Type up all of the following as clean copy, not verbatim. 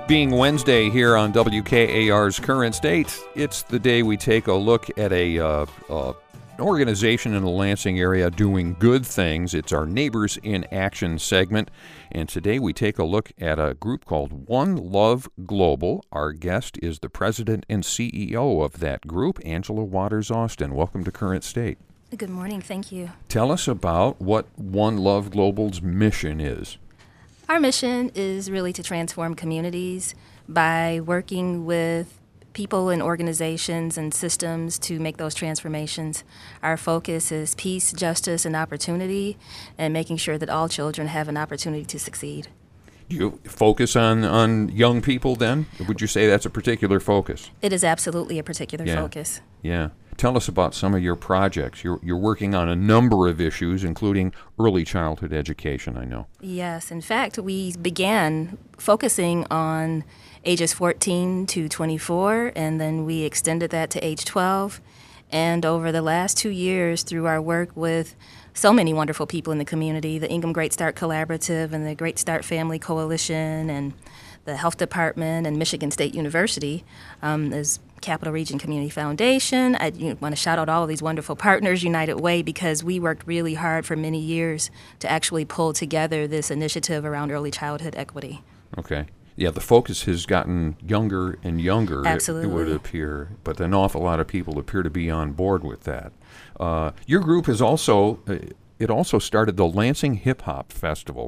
Being Wednesday here on WKAR's Current State, it's the day we take a look at an organization in the Lansing area doing good things. It's our Neighbors in Action segment, and today we take a look at a group called One Love Global. Our guest is the president and CEO of that group, Angela Waters Austin. Welcome to Current State. Good morning. Thank you. Tell us about what One Love Global's mission is. Our mission is really to transform communities by working with people and organizations and systems to make those transformations. Our focus is peace, justice, and opportunity, and making sure that all children have an opportunity to succeed. Do you focus on young people then? Would you say that's a particular focus? It is absolutely a particular focus. Yeah. Tell us about some of your projects. You're working on a number of issues, including early childhood education, I know. Yes. In fact, we began focusing on ages 14 to 24, and then we extended that to age 12. And over the last 2 years, through our work with so many wonderful people in the community, the Ingham Great Start Collaborative and the Great Start Family Coalition and the Health Department and Michigan State University, as Capital Region Community Foundation. I want to shout out all of these wonderful partners, United Way, because we worked really hard for many years to actually pull together this initiative around early childhood equity. Okay. Yeah, the focus has gotten younger and younger, Absolutely. It would appear, but an awful lot of people appear to be on board with that. Your group is also, it also started the Lansing Hip Hop Festival.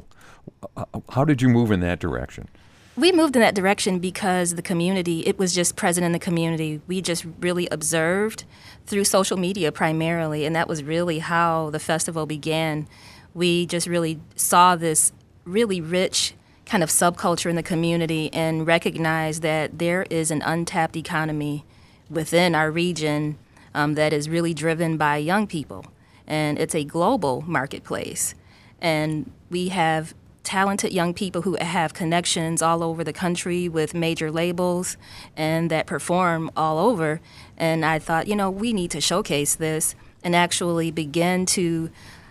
How did you move in that direction? We moved in that direction because the community, it was just present in the community. We just really observed through social media primarily, and that was really how the festival began. We just really saw this really rich kind of subculture in the community and recognized that there is an untapped economy within our region that is really driven by young people. And it's a global marketplace. And we have talented young people who have connections all over the country with major labels and that perform all over. And I thought, we need to showcase this and actually begin to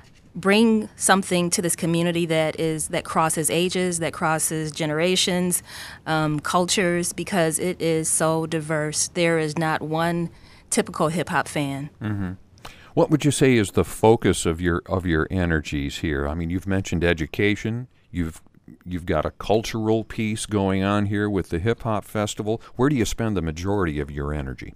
bring something to this community that crosses ages, that crosses generations, cultures, because it is so diverse. There is not one typical hip-hop fan. Mm-hmm. What would you say is the focus of your energies here? I mean, you've mentioned education. You've got a cultural piece going on here with the Hip Hop Festival. Where do you spend the majority of your energy?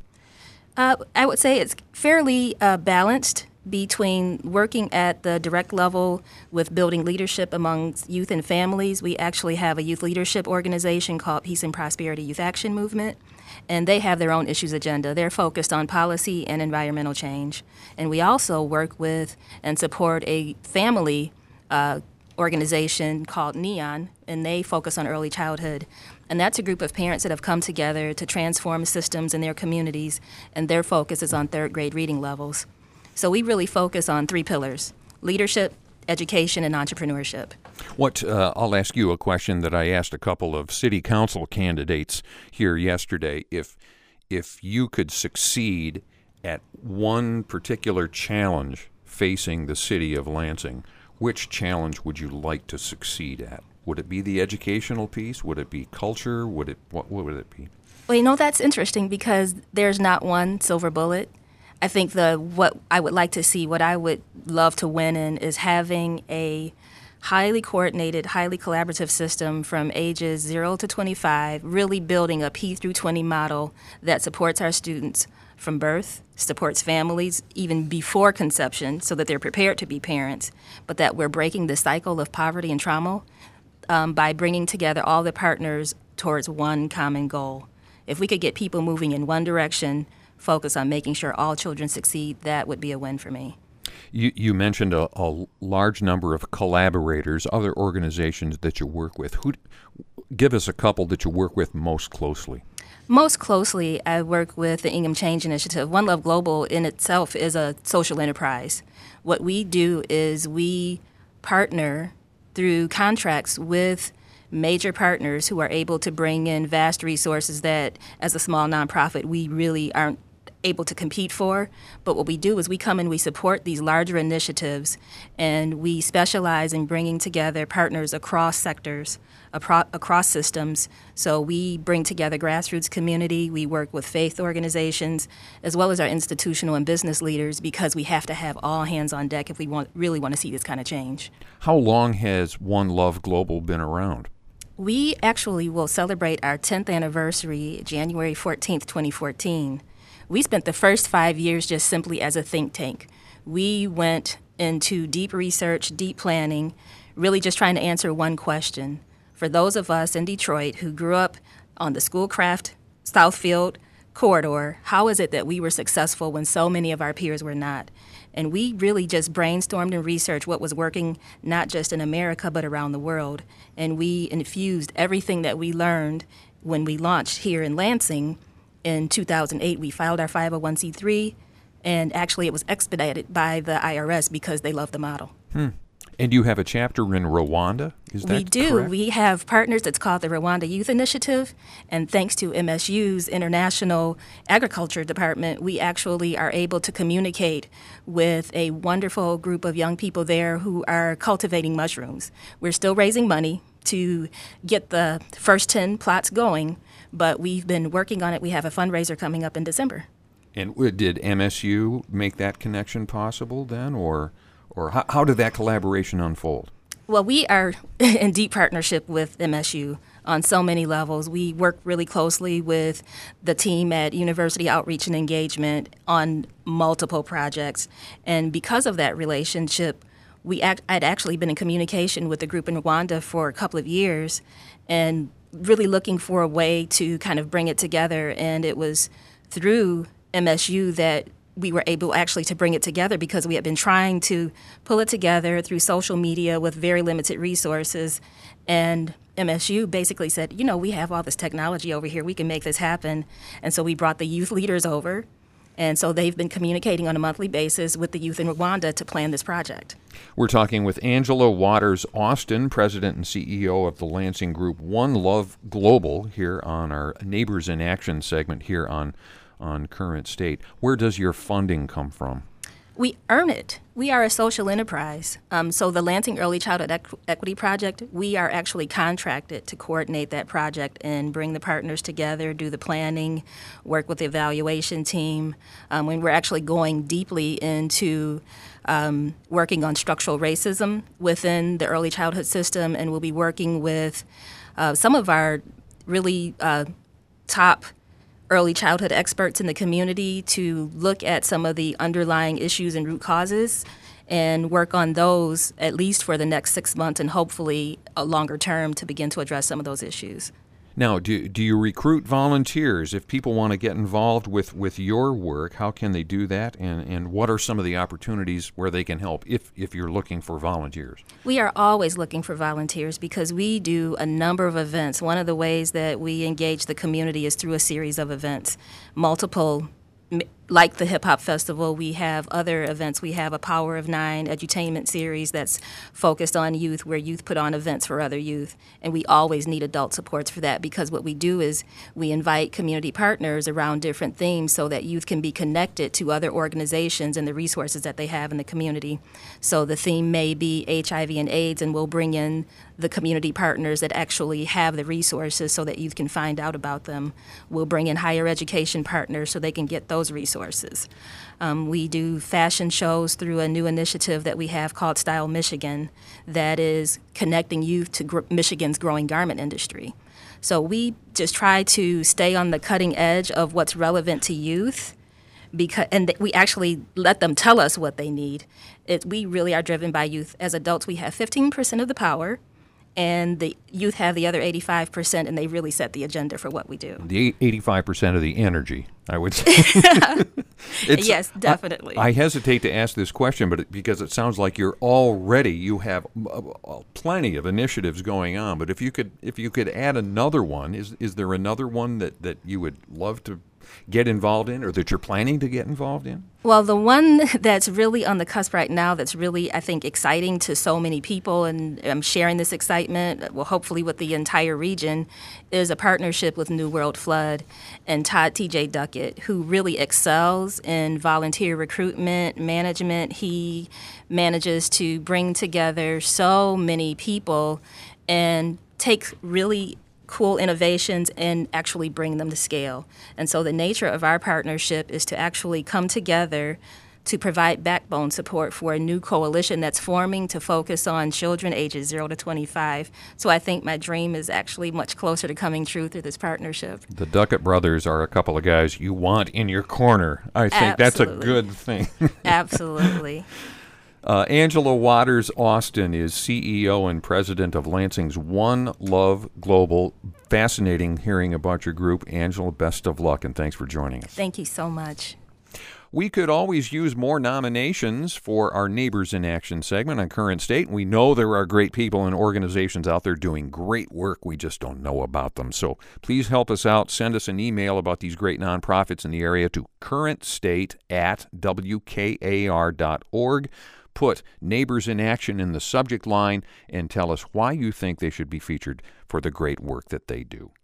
I would say it's fairly balanced between working at the direct level with building leadership amongst youth and families. We actually have a youth leadership organization called Peace and Prosperity Youth Action Movement, and they have their own issues agenda. They're focused on policy and environmental change. And we also work with and support a family organization called NEON, and they focus on early childhood. And that's a group of parents that have come together to transform systems in their communities, and their focus is on third grade reading levels. So we really focus on 3 pillars: leadership, education, and entrepreneurship. I'll ask you a question that I asked a couple of city council candidates here yesterday. If you could succeed at one particular challenge facing the city of Lansing, which challenge would you like to succeed at? Would it be the educational piece? Would it be culture? What would it be? Well, that's interesting because there's not one silver bullet. I think what I would like to see, what I would love to win in, is having a highly coordinated, highly collaborative system from ages 0 to 25, really building a P through 20 model that supports our students from birth, supports families even before conception so that they're prepared to be parents, but that we're breaking the cycle of poverty and trauma by bringing together all the partners towards one common goal. If we could get people moving in one direction, focus on making sure all children succeed, that would be a win for me. You mentioned a large number of collaborators, other organizations that you work with. Give us a couple that you work with most closely. Most closely, I work with the Ingham Change Initiative. One Love Global in itself is a social enterprise. What we do is we partner through contracts with major partners who are able to bring in vast resources that, as a small nonprofit, we really aren't able to compete for. But what we do is we come and we support these larger initiatives, and we specialize in bringing together partners across sectors, across systems. So we bring together grassroots community, we work with faith organizations, as well as our institutional and business leaders, because we have to have all hands on deck if we really want to see this kind of change. How long has One Love Global been around? We actually will celebrate our 10th anniversary January 14th, 2014. We spent the first 5 years just simply as a think tank. We went into deep research, deep planning, really just trying to answer one question. For those of us in Detroit who grew up on the Schoolcraft, Southfield corridor, how is it that we were successful when so many of our peers were not? And we really just brainstormed and researched what was working not just in America but around the world. And we infused everything that we learned when we launched here in Lansing. In 2008, we filed our 501c3, and actually it was expedited by the IRS because they love the model. And you have a chapter in Rwanda, is that We do. correct? We have partners. It's called the Rwanda Youth Initiative, and thanks to MSU's International Agriculture Department, we actually are able to communicate with a wonderful group of young people there who are cultivating mushrooms. We're still raising money to get the first 10 plots going, but we've been working on it. We have a fundraiser coming up in December. And did MSU make that connection possible then, or how did that collaboration unfold? Well, we are in deep partnership with MSU on so many levels. We work really closely with the team at University Outreach and Engagement on multiple projects. And because of that relationship, I'd actually been in communication with the group in Rwanda for a couple of years and really looking for a way to kind of bring it together. And it was through MSU that we were able actually to bring it together, because we had been trying to pull it together through social media with very limited resources. And MSU basically said, you know, we have all this technology over here, we can make this happen. And so we brought the youth leaders over. And so they've been communicating on a monthly basis with the youth in Rwanda to plan this project. We're talking with Angela Waters Austin, President and CEO of the Lansing Group One Love Global, here on our Neighbors in Action segment here on Current State. Where does your funding come from? We earn it. We are a social enterprise. So the Lansing Early Childhood Equity Project, we are actually contracted to coordinate that project and bring the partners together, do the planning, work with the evaluation team. When we're actually going deeply into working on structural racism within the early childhood system, and we'll be working with some of our really top early childhood experts in the community to look at some of the underlying issues and root causes and work on those at least for the next 6 months, and hopefully a longer term to begin to address some of those issues. Now, do you recruit volunteers? If people want to get involved with your work, how can they do that? And what are some of the opportunities where they can help if you're looking for volunteers? We are always looking for volunteers because we do a number of events. One of the ways that we engage the community is through a series of events, multiple. Like the Hip Hop Festival, we have other events. We have a Power of Nine edutainment series that's focused on youth, where youth put on events for other youth. And we always need adult supports for that, because what we do is we invite community partners around different themes so that youth can be connected to other organizations and the resources that they have in the community. So the theme may be HIV and AIDS, and we'll bring in the community partners that actually have the resources so that youth can find out about them. We'll bring in higher education partners so they can get those resources. We do fashion shows through a new initiative that we have called Style Michigan that is connecting youth to Michigan's growing garment industry. So we just try to stay on the cutting edge of what's relevant to youth, and we actually let them tell us what they need. We really are driven by youth. As adults, we have 15% of the power, and the youth have the other 85%, and they really set the agenda for what we do. The 85% of the energy, I would say. Yes, definitely. I hesitate to ask this question, but because it sounds like you have plenty of initiatives going on. But if you could add another one, is there another one that you would love to get involved in or that you're planning to get involved in? Well, the one that's really on the cusp right now that's really, I think, exciting to so many people, and I'm sharing this excitement, well, hopefully with the entire region, is a partnership with New World Flood and Todd T.J. Duckett, who really excels in volunteer recruitment, management. He manages to bring together so many people and take really cool innovations and actually bring them to scale. And so the nature of our partnership is to actually come together to provide backbone support for a new coalition that's forming to focus on children ages 0 to 25. So I think my dream is actually much closer to coming true through this partnership. The Duckett brothers are a couple of guys you want in your corner. I think that's a good thing. Absolutely. Angela Waters Austin is CEO and president of Lansing's One Love Global. Fascinating hearing about your group. Angela, best of luck, and thanks for joining us. Thank you so much. We could always use more nominations for our Neighbors in Action segment on Current State. We know there are great people and organizations out there doing great work. We just don't know about them. So please help us out. Send us an email about these great nonprofits in the area to currentstate@wkar.org. Put Neighbors in Action in the subject line and tell us why you think they should be featured for the great work that they do.